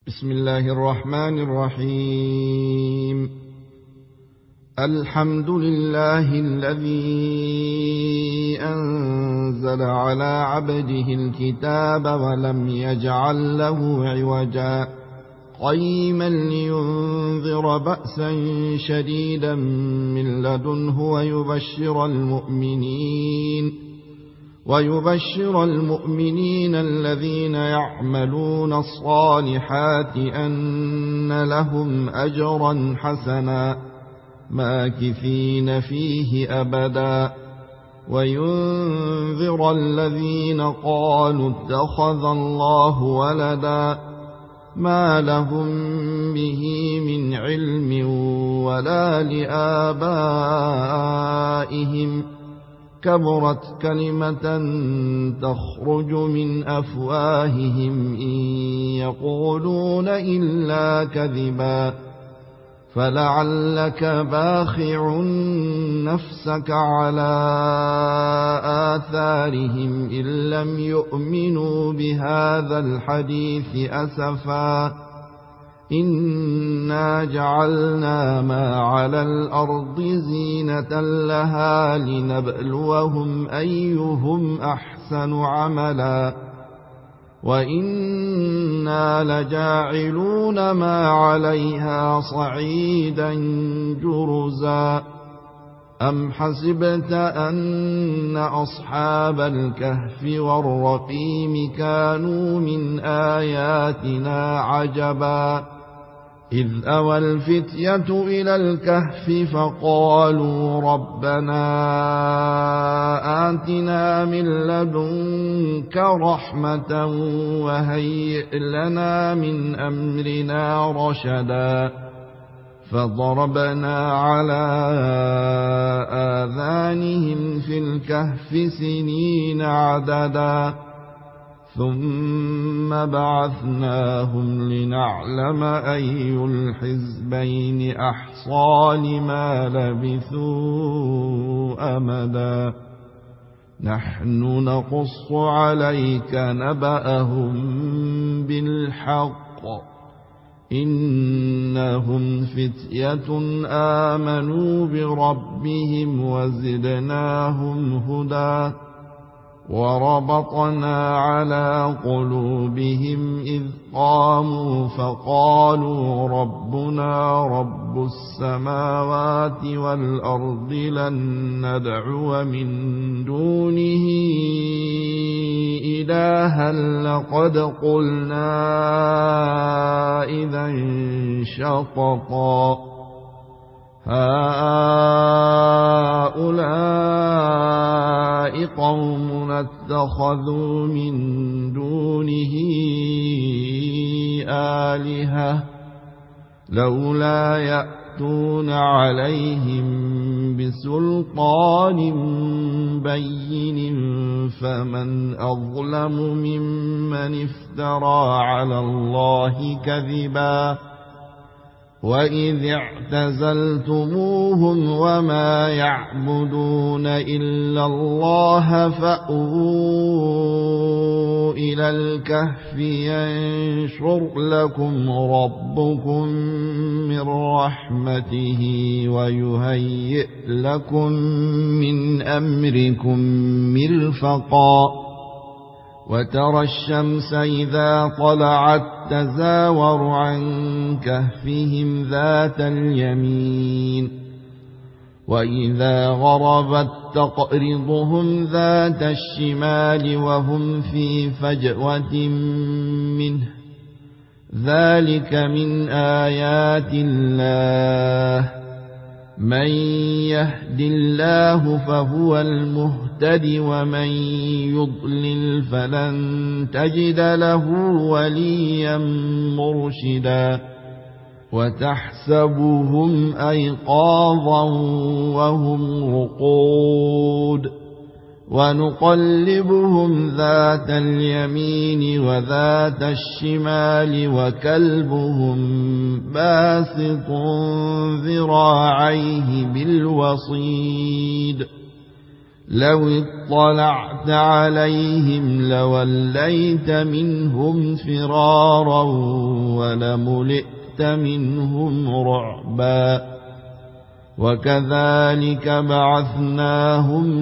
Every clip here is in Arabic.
بسم الله الرحمن الرحيم. الحمد لله الذي أنزل على عبده الكتاب ولم يجعل له عوجا قيما لينذر بأسا شديدا من لدنه ويبشر المؤمنين الذين يعملون الصالحات أن لهم أجرا حسنا ماكثين فيه أبدا وينذر الذين قالوا اتخذ الله ولدا ما لهم به من علم ولا لآبائهم كبرت كلمة تخرج من أفواههم إن يقولون إلا كذبا فلعلك باخع نفسك على آثارهم إن لم يؤمنوا بهذا الحديث أسفا إنا جعلنا ما على الأرض زينة لها لنبلوهم أيهم أحسن عملا وإنا لجاعلون ما عليها صعيدا جرزا أم حسبت أن أصحاب الكهف والرقيم كانوا من آياتنا عجبا إذ أوى الفتية إلى الكهف فقالوا ربنا آتنا من لدنك رحمة وهيئ لنا من أمرنا رشدا فضربنا على آذانهم في الكهف سنين عددا ثم بعثناهم لنعلم أي الحزبين أحصى لما لبثوا أمدا نحن نقص عليك نبأهم بالحق إنهم فتية آمنوا بربهم وزدناهم هدى وربطنا على قلوبهم إذ قاموا فقالوا ربنا رب السماوات والأرض لن ندعو من دونه إلها لقد قلنا إذا شططا هؤلاء قوم اتخذوا من دونه آلهة لولا يأتون عليهم بسلطان بين فمن أظلم ممن افترى على الله كذبا وإذ اعتزلتموهم وما يعبدون إلا الله فأووا إلى الكهف ينشر لكم ربكم من رحمته ويهيئ لكم من أمركم مرفقا وترى الشمس إذا طلعت تزاور عن كهفهم ذات اليمين وإذا غربت تقرضهم ذات الشمال وهم في فجوة منه ذلك من آيات الله من يهد الله فهو المهتد ومن يضلل فلن تجد له وليا مرشدا وتحسبهم أيقاظا وهم رقود ونقلبهم ذات اليمين وذات الشمال وكلبهم باسط ذراعيه بالوصيد لو اطلعت عليهم لوليت منهم فرارا ولملئت منهم رعبا وكذلك بعثناهم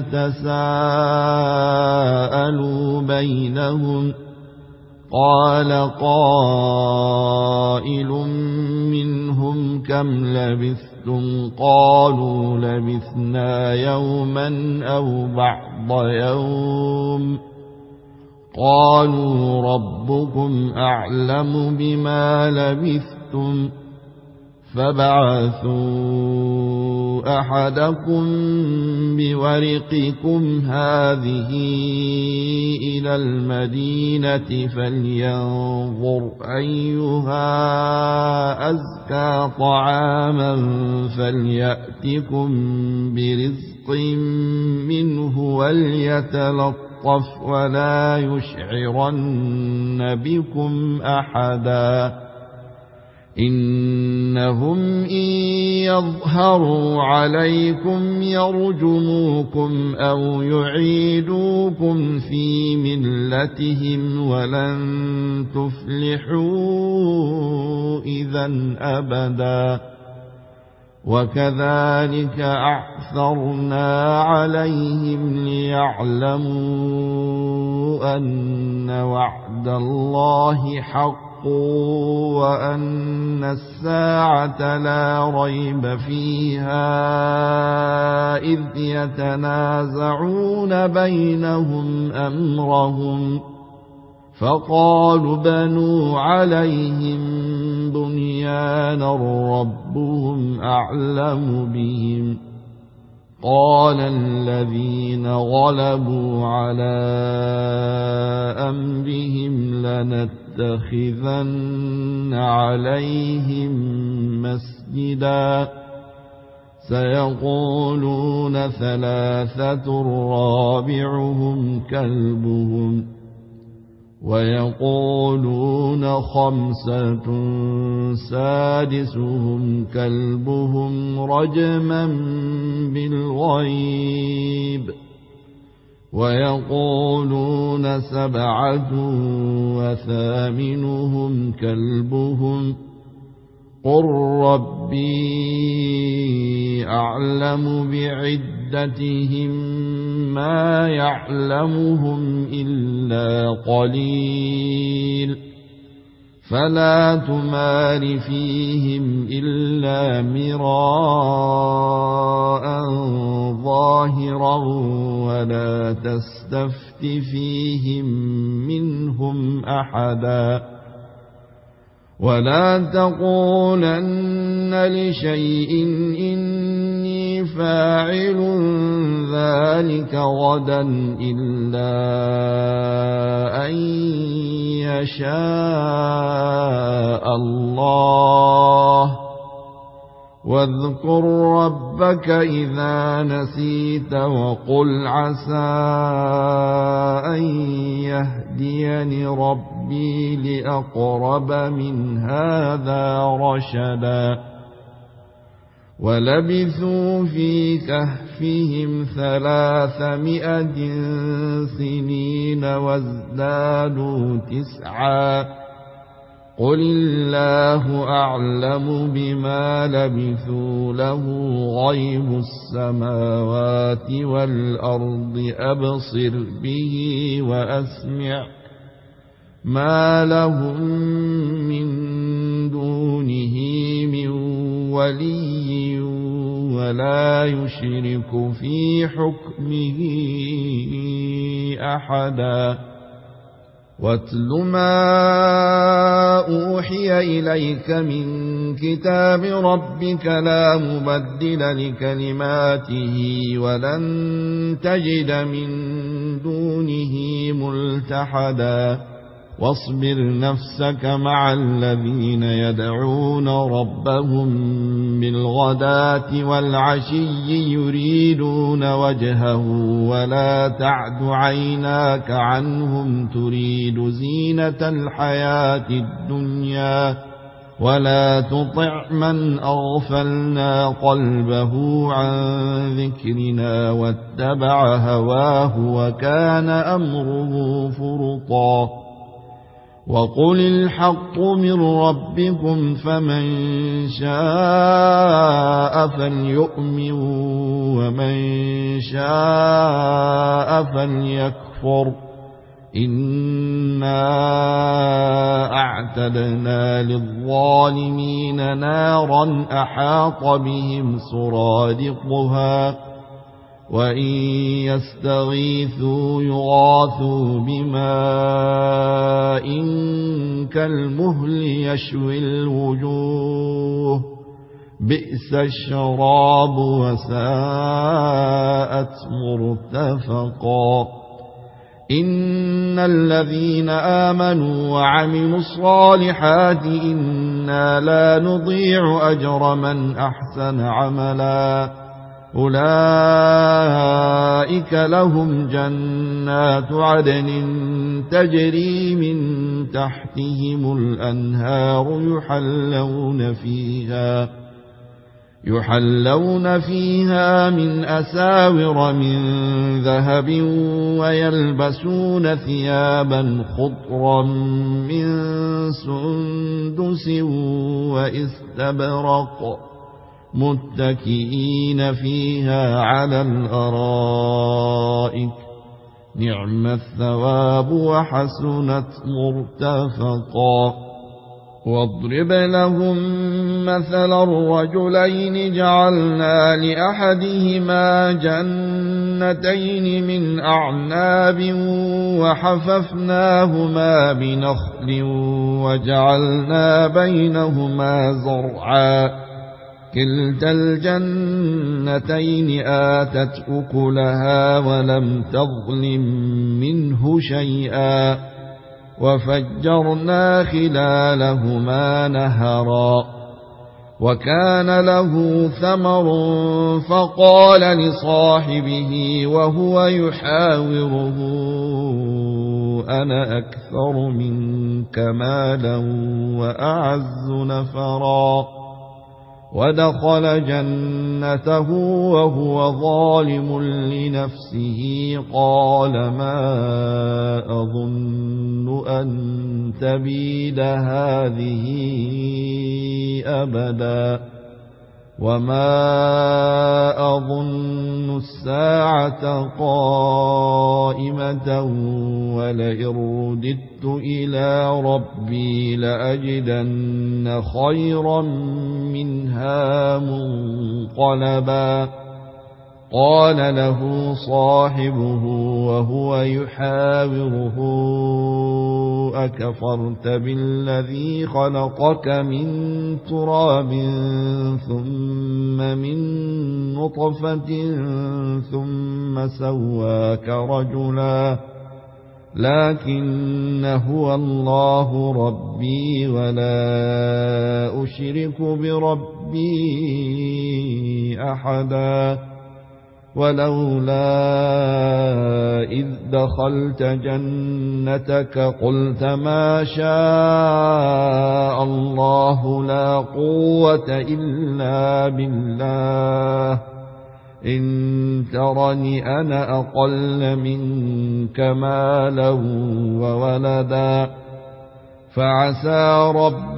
ليتساءلوا بينهم قال قائل منهم كم لبثتم قالوا لبثنا يوما أو بعض يوم قالوا ربكم أعلم بما لبثتم فابعثوا أحدكم بورقكم هذه إلى المدينة فلينظر أيها أزكى طعاما فليأتكم برزق منه وليتلطف ولا يشعرن بكم أحدا إنهم إن يظهروا عليكم يرجموكم أو يعيدوكم في ملتهم ولن تفلحوا إذا أبدا وكذلك أعثرنا عليهم ليعلموا أن وعد الله حق وأن الساعة لا ريب فيها إذ يتنازعون بينهم أمرهم فقالوا بنوا عليهم بنيانا ربهم أعلم بهم قال الذين غلبوا على أمرهم لنتخذن عليهم مسجدا سيقولون ثلاثة رابعهم كلبهم ويقولون خمسة سادسهم كلبهم رجما بالغيب ويقولون سبعة وثامنهم كلبهم قل ربي أعلم بعدتهم ما يعلمهم إلا قليل فلا تمار فيهم إلا مراء ظاهرا ولا تستفت فيهم منهم أحدا ولا تقولن لشيء إني فاعل ذلك غدا إلا أن يشاء الله واذكر ربك إذا نسيت وقل عسى أن يهديني ربي لأقرب من هذا رشدا ولبثوا في كهفهم 300 سنين وازدادوا 9 قل الله أعلم بما لبثوا له غيب السماوات والأرض أبصر به وأسمع ما لهم من دونه من ولي ولا يشرك في حكمه أحدا واتل ما أوحي إليك من كتاب ربك لا مبدل لكلماته ولن تجد من دونه ملتحدا واصبر نفسك مع الذين يدعون ربهم بالغداة والعشي يريدون وجهه ولا تعد عيناك عنهم تريد زينة الحياة الدنيا ولا تطع من أغفلنا قلبه عن ذكرنا واتبع هواه وكان أمره فرطا وقل الحق من ربكم فمن شاء فليؤمن ومن شاء فليكفر إنا أعتدنا للظالمين نارا أحاط بهم سرادقها وإن يستغيثوا يغاثوا بماء كالمهل يشوي الوجوه بئس الشراب وساءت مرتفقا إن الذين آمنوا وعملوا الصالحات إنا لا نضيع أجر من أحسن عملا أولئك لهم جنات عدن تجري من تحتهم الأنهار يحلون فيها من أساور من ذهب ويلبسون ثيابا خضرا من سندس وإستبرق متكئين فيها على الأرائك نعم الثواب وحسنت مرتفقا واضرب لهم مثل الرجلين جعلنا لأحدهما جنتين من أعناب وحففناهما بنخل وجعلنا بينهما زرعا كلتا الجنتين آتت أكلها ولم تظلم منه شيئا وفجرنا خلالهما نهرا وكان له ثمر فقال لصاحبه وهو يحاوره أنا أكثر منك مالا وأعز نفرا ودخل جنته وهو ظالم لنفسه قال ما أظن أن تبيد هذه أبدا وما أظن الساعة قائمة ولئن رددت إلى ربي لأجدن خيرا منها منقلبا قال له صاحبه وهو يحاوره أكفرت بالذي خلقك من تراب ثم من نطفة ثم سواك رجلا لكن هو الله ربي ولا أشرك بربي أحدا ولولا إذ دخلت جنتك قلت ما شاء الله لا قوة إلا بالله إن ترني أنا أقل منك مالا وولدا فعسى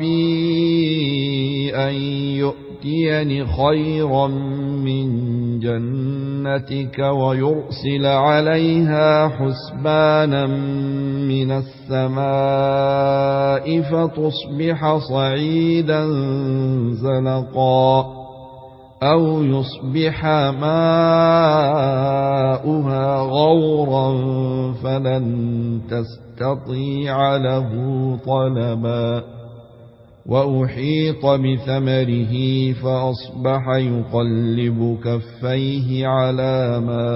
ربي أن يؤتيني خيرا من جنتك ويرسل عليها حسبانا من السماء فتصبح صعيدا زلقا أو يصبح ماؤها غورا فلن تستطيع له طلبا وأحيط بثمره فأصبح يقلب كفيه على ما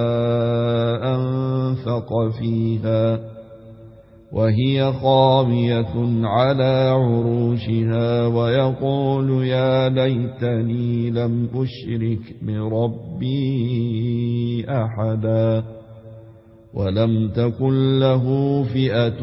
أنفق فيها وهي خاوية على عروشها ويقول يا ليتني لم أشرك بربي أحدا ولم تكن له فئة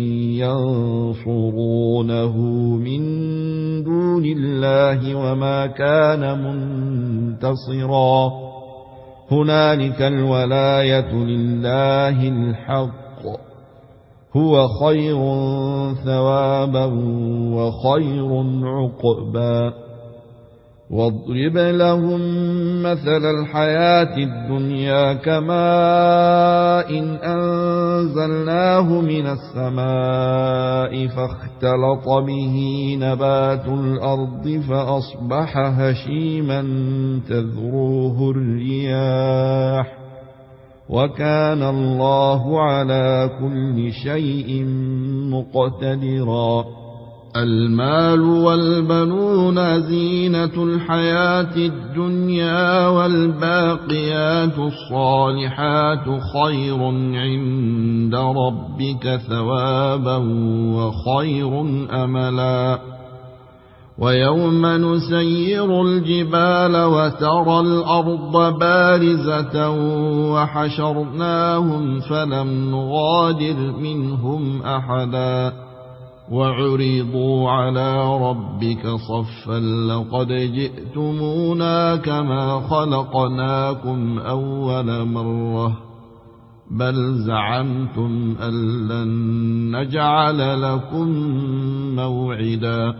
ينصرونه من دون الله وما كان منتصرا هنالك الولاية لله الحق هو خير ثوابا وخير عقبا واضرب لهم مثل الحياة الدنيا كماء إن أنزلناه من السماء فاختلط به نبات الأرض فأصبح هشيما تذروه الرياح وكان الله على كل شيء مقتدرا المال والبنون زينة الحياة الدنيا والباقيات الصالحات خير عند ربك ثوابا وخير أملا ويوم نسير الجبال وترى الأرض بارزة وحشرناهم فلم نغادر منهم أحدا وعرضوا على ربك صفا لقد جئتمونا كما خلقناكم أول مرة بل زعمتم أن لن نجعل لكم موعدا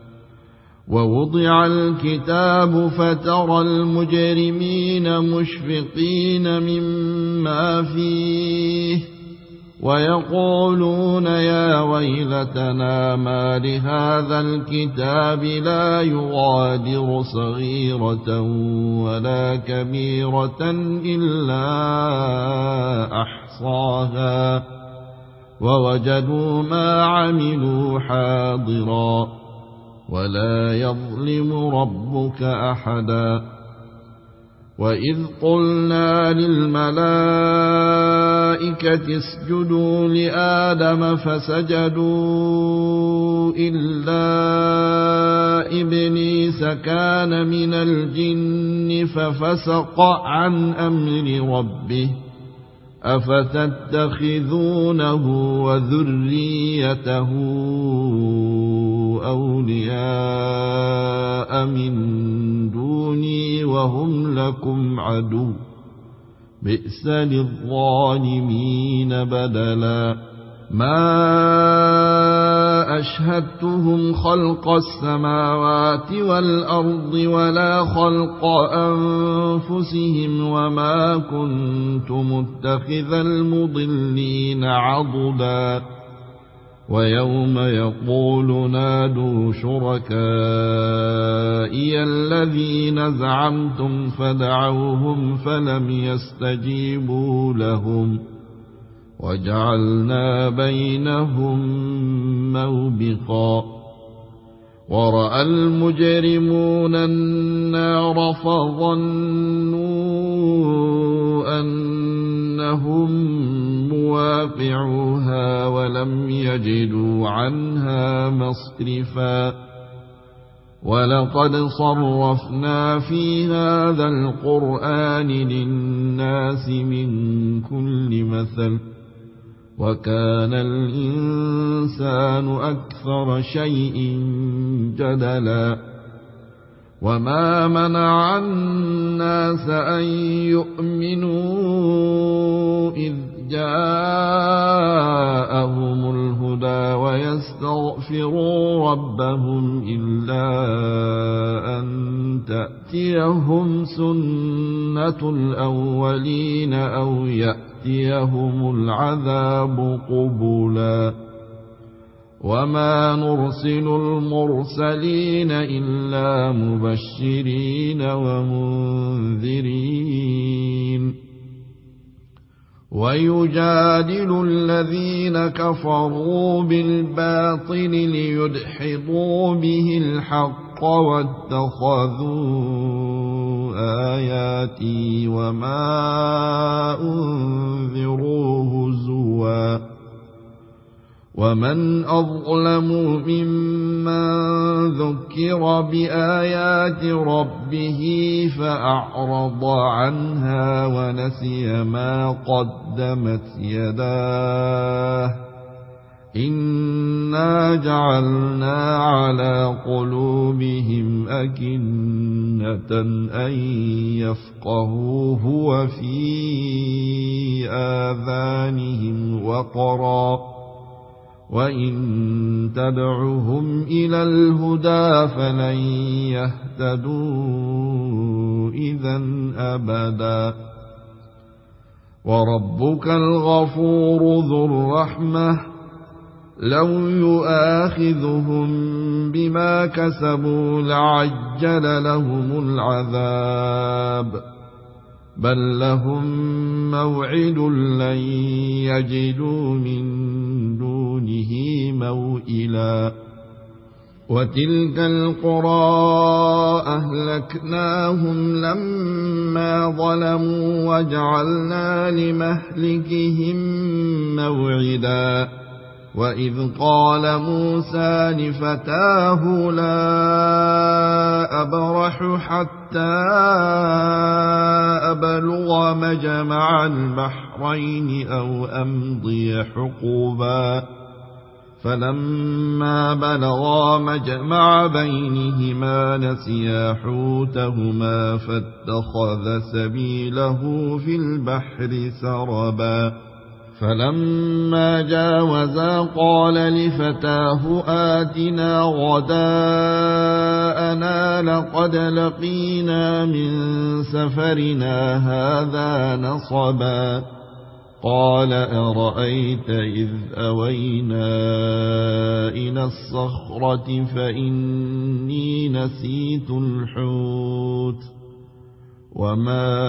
ووضع الكتاب فترى المجرمين مشفقين مما فيه ويقولون يا ويلتنا ما لهذا الكتاب لا يغادر صغيرة ولا كبيرة إلا أحصاها ووجدوا ما عملوا حاضرا ولا يظلم ربك أحدا وإذ قلنا للملائكة اسجدوا لآدم فسجدوا إلا إبليس كان من الجن ففسق عن أمر ربه أفتتخذونه وذريته أولياء من دوني وهم لكم عدو بئس للظالمين بدلا ما أشهدتهم خلق السماوات والأرض ولا خلق أنفسهم وما كنت متخذ المضلين عضدا ويوم يقول نادوا شركائي الذين زعمتم فدعوهم فلم يستجيبوا لهم وجعلنا بينهم موبقا ورأى المجرمون النار فظنوا أنهم مواقعوها ولم يجدوا عنها مصرفا ولقد صرفنا في هذا القرآن للناس من كل مثل وكان الإنسان أكثر شيء جدلا وما منع الناس أن يؤمنوا إذ جاءهم الهدى ويستغفروا ربهم إلا أن تأتيهم سنة الأولين أو يأتيهم العذاب قبلا وما نرسل المرسلين إلا مبشرين ومنذرين ويجادل الذين كفروا بالباطل ليدحضوا به الحق واتخذوا آياتي وما أنذروا هزوا ومن أظلم ممن ذكر ذكر بآيات ربه فأعرض عنها ونسي ما قدمت يداه إنا جعلنا على قلوبهم أكنة أن يفقهوه وفي آذانهم وقرا وإن تدعهم إلى الهدى فلن يهتدوا إذا أبدا وربك الغفور ذو الرحمة لو يؤاخذهم بما كسبوا لعجل لهم العذاب بل لهم موعد لن يجدوا من دونه موئلا وتلك القرى أهلكناهم لما ظلموا وجعلنا لمهلكهم موعدا وإذ قال موسى لفتاه لا أبرح حتى أبلغ مجمع البحرين أو أمضي حقبا فلما بلغا مجمع بينهما نسيا حوتهما فاتخذ سبيله في البحر سربا فلما جاوزا قال لفتاه آتنا غداءنا لقد لقينا من سفرنا هذا نصبا قال أرأيت إذ أوينا إلى الصخرة فإني نسيت الحوت وما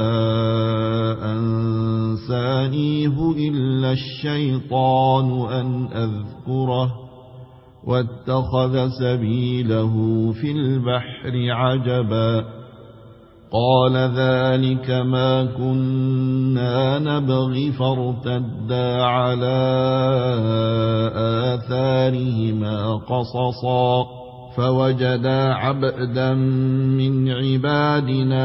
أنسانيه إلا الشيطان أن أذكره واتخذ سبيله في البحر عجبا قال ذلك ما كنا نبغي فارتدا على آثارهما قصصا فوجدا عبدا من عبادنا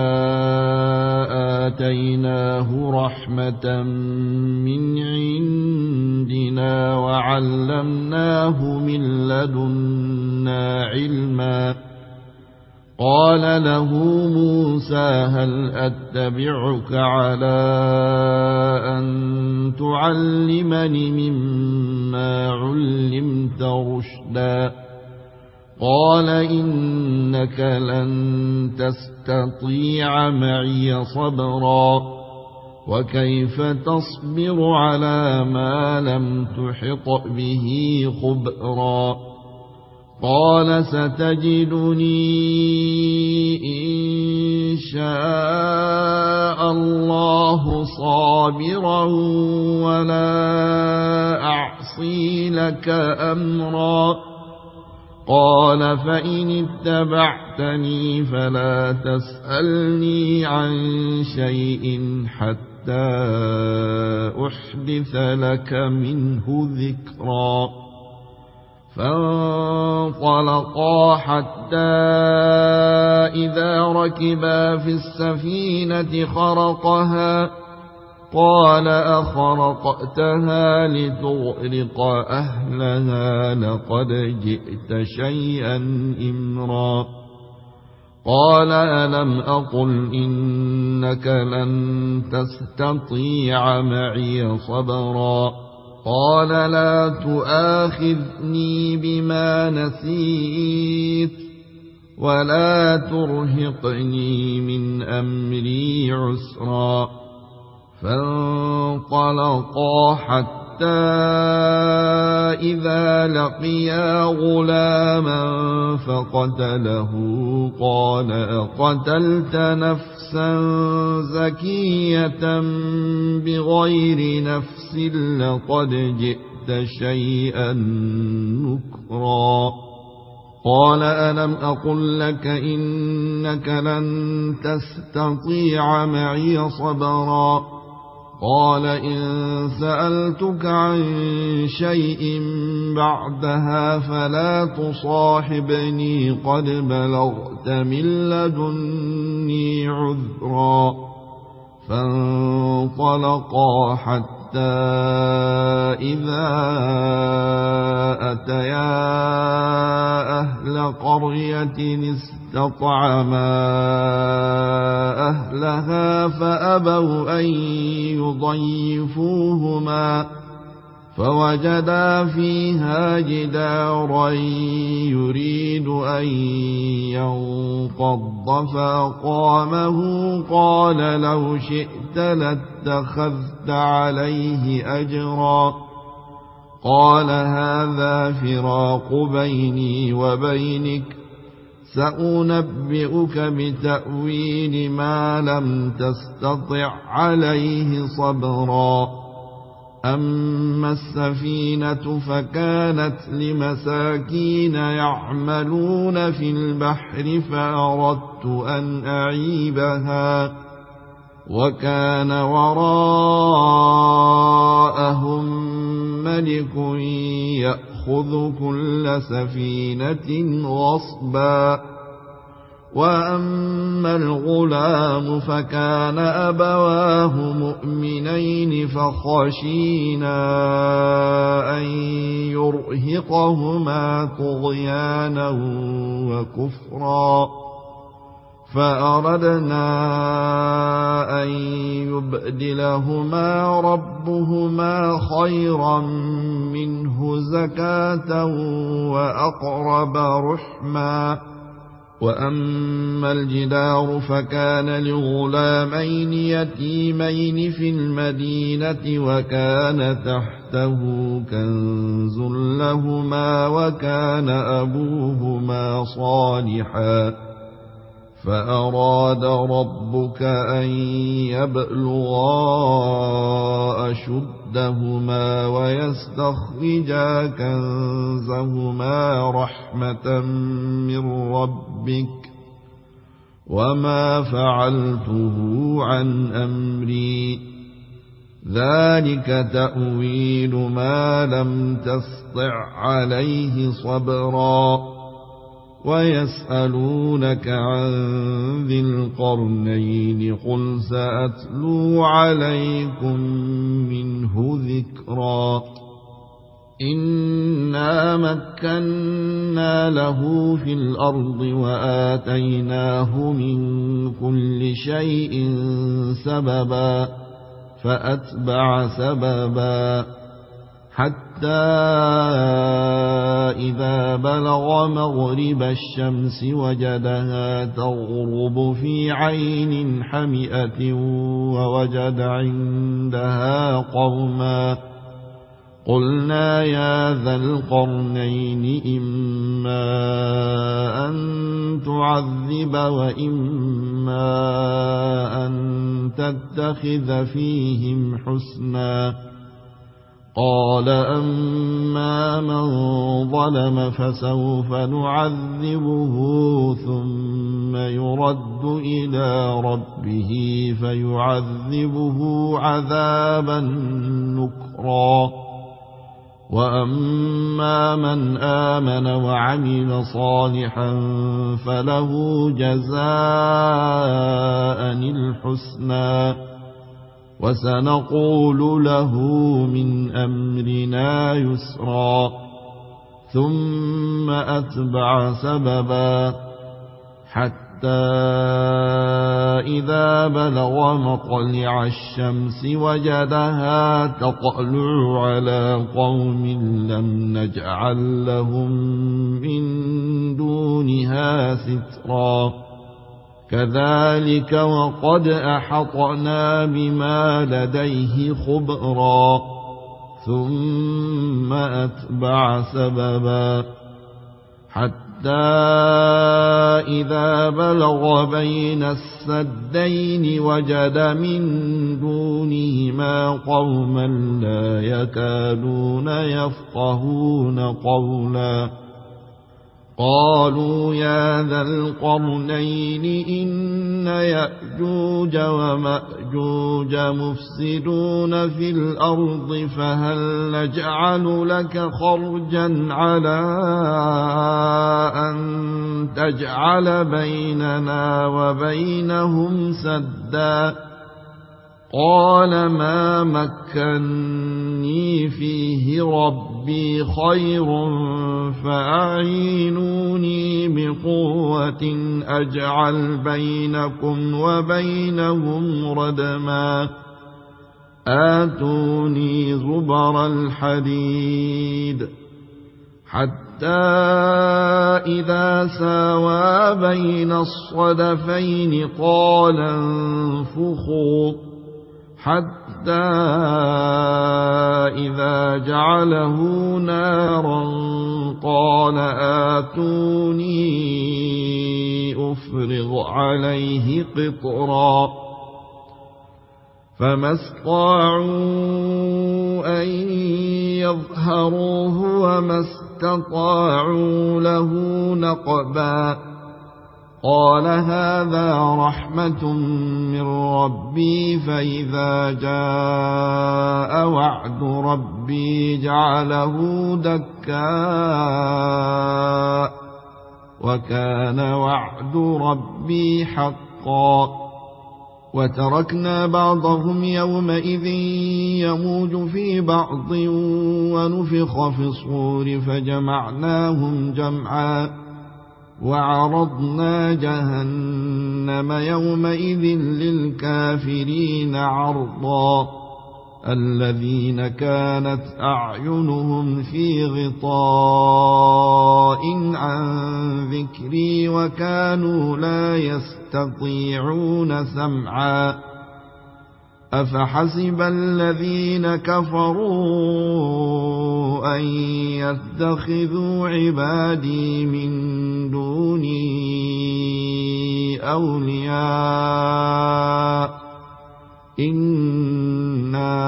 آتيناه رحمة من عندنا وعلمناه من لدنا علما قال له موسى هل أتبعك على أن تعلمني مما علمت رشدا قال إنك لن تستطيع معي صبرا وكيف تصبر على ما لم تحط به خبرا قال ستجدني إن شاء الله صابرا ولا أعصي لك أمرا قال فإن اتبعتني فلا تسألني عن شيء حتى أحدث لك منه ذكرا فانطلقا حتى إذا ركبا في السفينة خرقها قال أخرقتها لتغرق أهلها لقد جئت شيئا إمرا قال ألم أقل إنك لن تستطيع معي صبرا قال لا تؤاخذني بما نسيت ولا ترهقني من أمري عسرا فانطلقا حتى إذا لقيا غلاما فقتله قال أقتلت نفسا زكية بغير نفس لقد جئت شيئا نكرا قال ألم أقل لك إنك لن تستطيع معي صبرا قال إن سألتك عن شيء بعدها فلا تصاحبني قد بلغت من لدني عذرا فانطلقا حتى إذا أتيا أهل قرية استطعما أهلها فأبوا أن يضيفوهما فوجدا فيها جدارا يريد أن ينقض فأقامه قال لو شئت لاتخذت عليه أجرا قال هذا فراق بيني وبينك سأنبئك بتأويل ما لم تستطع عليه صبرا أما السفينة فكانت لمساكين يعملون في البحر فأردت أن أعيبها وكان وراءهم ملك يأخذ كل سفينة غصبا وأما الغلام فكان أبواه مؤمنين فخشينا أن يرهقهما طغيانا وكفرا فأردنا أن يبدلهما ربهما خيرا منه زكاة وأقرب رحما وأما الجدار فكان لغلامين يتيمين في المدينة وكان تحته كنز لهما وكان أبوهما صالحا فأراد ربك أن يبلغا أشدهما ويستخرجا كنزهما رحمة من ربك وما فعلته عن أمري ذلك تأويل ما لم تسطع عليه صبرا ويسألونك عن ذي القرنين قل سأتلو عليكم منه ذكرا إنا مكنا له في الأرض وآتيناه من كل شيء سببا فأتبع سببا حتى إذا بلغ مغرب الشمس وجدها تغرب في عين حمئة ووجد عندها قوما قلنا يا ذا القرنين إما أن تعذب وإما أن تتخذ فيهم حسنا قال أما من ظلم فسوف نعذبه ثم يرد إلى ربه فيعذبه عذابا نكرا وأما من آمن وعمل صالحا فله جزاء الحسنى وسنقول له من أمرنا يسرا ثم أتبع سببا حتى إذا بلغ مطلع الشمس وجدها تطلع على قوم لم نجعل لهم من دونها سترا كذلك وقد أحطنا بما لديه خبرا ثم أتبع سببا حتى إذا بلغ بين السدين وجد من دونهما قوما لا يكادون يفقهون قولا قالوا يا ذا القرنين إن يأجوج ومأجوج مفسدون في الأرض فهل نجعل لك خرجا على أن تجعل بيننا وبينهم سدا قال ما مكني فيه ربي خير فأعينوني بقوة أجعل بينكم وبينهم ردما آتوني زبر الحديد حتى إذا ساوى بين الصدفين قال انفخوا حتى إذا جعله نارا قال آتوني أفرغ عليه قطرا فما استطاعوا أن يظهروه وما استطاعوا له نقبا قال هذا رحمة من ربي فإذا جاء وعد ربي جعله دكا وكان وعد ربي حقا وتركنا بعضهم يومئذ يموج في بعض ونفخ في الصور فجمعناهم جمعا وعرضنا جهنم يومئذ للكافرين عرضا الذين كانت أعينهم في غطاء عن ذكري وكانوا لا يستطيعون سمعا أفحسب الذين كفروا أن يتخذوا عبادي من دوني أولياء إنا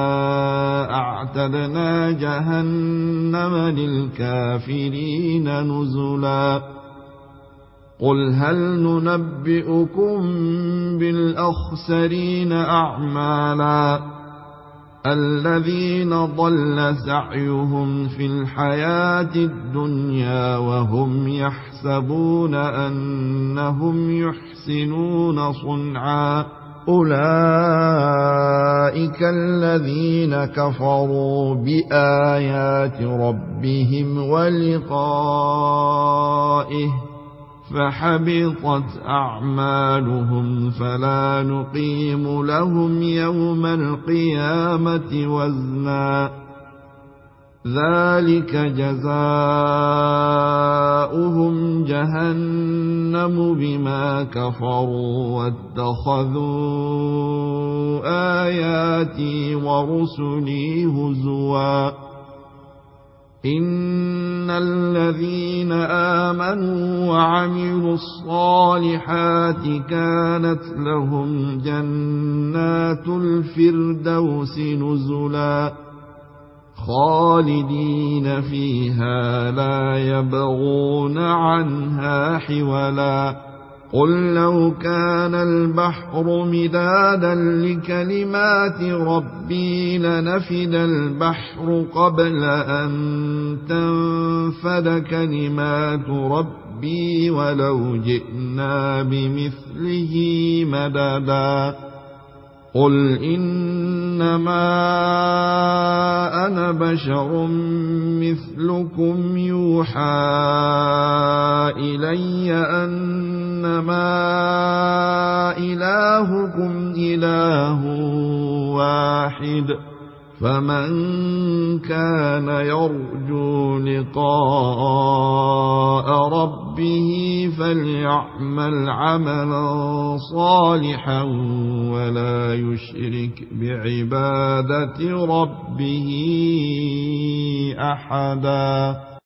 أعتدنا جهنم للكافرين نزلا قل هل ننبئكم بالأخسرين أعمالا الذين ضل سعيهم في الحياة الدنيا وهم يحسبون أنهم يحسنون صنعا أولئك الذين كفروا بآيات ربهم ولقائه فحبطت أعمالهم فلا نقيم لهم يوم القيامة وزنا ذلك جزاؤهم جهنم بما كفروا واتخذوا آياتي ورسلي هزوا إن الذين آمنوا وعملوا الصالحات كانت لهم جنات الفردوس نزلا خالدين فيها لا يبغون عنها حولا قل لو كان البحر مدادا لكلمات ربي لنفد البحر قبل أن تنفد كلمات ربي ولو جئنا بمثله مددا قل إنما أنا بشر مثلكم يوحى إلي أنما إلهكم إله واحد فمن كان يرجو لقاء ربه فليعمل عملا صالحا ولا يشرك بعبادة ربه أحدا.